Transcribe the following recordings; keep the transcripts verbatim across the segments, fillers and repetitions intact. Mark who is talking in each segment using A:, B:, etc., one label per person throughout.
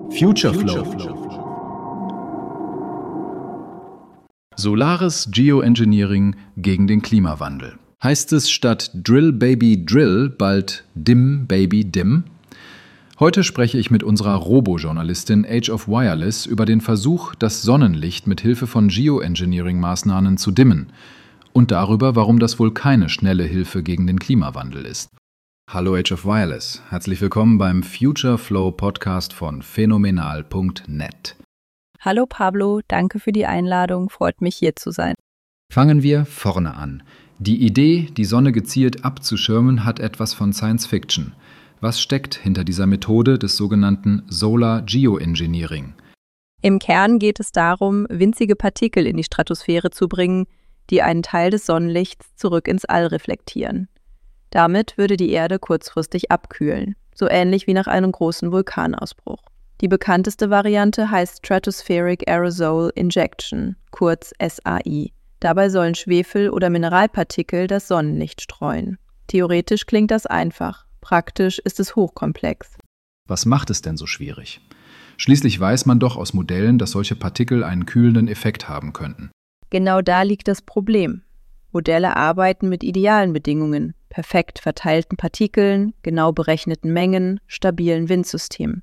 A: Future Flow. Solares Geoengineering gegen den Klimawandel. Heißt es statt Drill Baby Drill bald Dim Baby Dim? Heute spreche ich mit unserer Robo-Journalistin Age of Wireless über den Versuch, das Sonnenlicht mit Hilfe von Geoengineering-Maßnahmen zu dimmen und darüber, warum das wohl keine schnelle Hilfe gegen den Klimawandel ist. Hallo Age of Wireless, herzlich willkommen beim Future Flow Podcast von phänomenal punkt net.
B: Hallo Pablo, danke für die Einladung, freut mich hier zu sein.
A: Fangen wir vorne an. Die Idee, die Sonne gezielt abzuschirmen, hat etwas von Science Fiction. Was steckt hinter dieser Methode des sogenannten Solar Geoengineering?
B: Im Kern geht es darum, winzige Partikel in die Stratosphäre zu bringen, die einen Teil des Sonnenlichts zurück ins All reflektieren. Damit würde die Erde kurzfristig abkühlen, so ähnlich wie nach einem großen Vulkanausbruch. Die bekannteste Variante heißt Stratospheric Aerosol Injection, kurz S A I. Dabei sollen Schwefel- oder Mineralpartikel das Sonnenlicht streuen. Theoretisch klingt das einfach. Praktisch ist es hochkomplex.
A: Was macht es denn so schwierig? Schließlich weiß man doch aus Modellen, dass solche Partikel einen kühlenden Effekt haben könnten.
B: Genau da liegt das Problem. Modelle arbeiten mit idealen Bedingungen, perfekt verteilten Partikeln, genau berechneten Mengen, stabilen Windsystemen.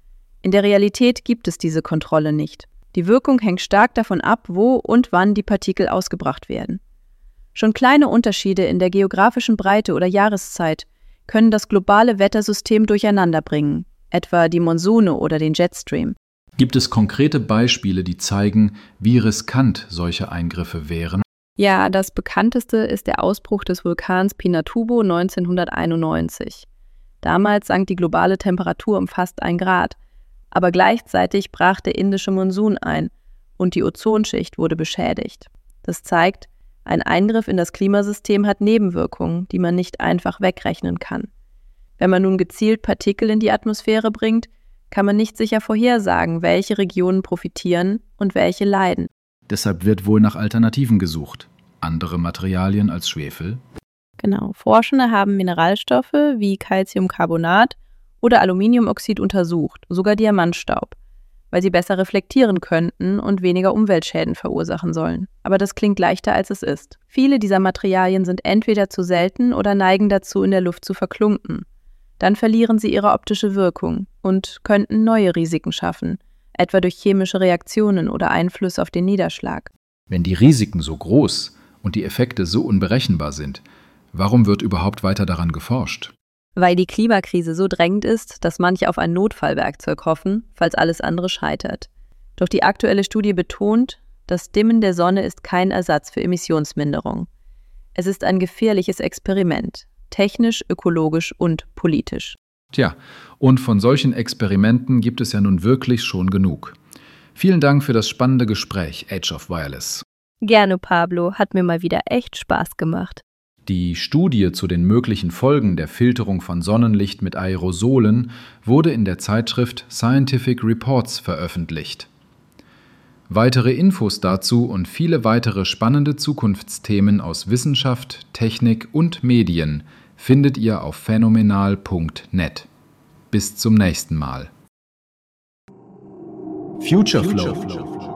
B: In der Realität gibt es diese Kontrolle nicht. Die Wirkung hängt stark davon ab, wo und wann die Partikel ausgebracht werden. Schon kleine Unterschiede in der geografischen Breite oder Jahreszeit können das globale Wettersystem durcheinander bringen, etwa die Monsune oder den Jetstream.
A: Gibt es konkrete Beispiele, die zeigen, wie riskant solche Eingriffe wären?
B: Ja, das bekannteste ist der Ausbruch des Vulkans Pinatubo neunzehnhunderteinundneunzig. Damals sank die globale Temperatur um fast ein Grad, aber gleichzeitig brach der indische Monsun ein und die Ozonschicht wurde beschädigt. Das zeigt, ein Eingriff in das Klimasystem hat Nebenwirkungen, die man nicht einfach wegrechnen kann. Wenn man nun gezielt Partikel in die Atmosphäre bringt, kann man nicht sicher vorhersagen, welche Regionen profitieren und welche leiden.
A: Deshalb wird wohl nach Alternativen gesucht. Andere Materialien als Schwefel?
B: Genau. Forschende haben Mineralstoffe wie Calciumcarbonat oder Aluminiumoxid untersucht, sogar Diamantstaub, weil sie besser reflektieren könnten und weniger Umweltschäden verursachen sollen. Aber das klingt leichter, als es ist. Viele dieser Materialien sind entweder zu selten oder neigen dazu, in der Luft zu verklumpen. Dann verlieren sie ihre optische Wirkung und könnten neue Risiken schaffen, etwa durch chemische Reaktionen oder Einfluss auf den Niederschlag.
A: Wenn die Risiken so groß und die Effekte so unberechenbar sind, warum wird überhaupt weiter daran geforscht?
B: Weil die Klimakrise so drängend ist, dass manche auf ein Notfallwerkzeug hoffen, falls alles andere scheitert. Doch die aktuelle Studie betont, das Dimmen der Sonne ist kein Ersatz für Emissionsminderung. Es ist ein gefährliches Experiment, technisch, ökologisch und politisch.
A: Tja, und von solchen Experimenten gibt es ja nun wirklich schon genug. Vielen Dank für das spannende Gespräch, Age of Wireless.
B: Gerne, Pablo, hat mir mal wieder echt Spaß gemacht.
A: Die Studie zu den möglichen Folgen der Filterung von Sonnenlicht mit Aerosolen wurde in der Zeitschrift Scientific Reports veröffentlicht. Weitere Infos dazu und viele weitere spannende Zukunftsthemen aus Wissenschaft, Technik und Medien findet ihr auf phänomenal punkt net. Bis zum nächsten Mal.
C: Future Flow.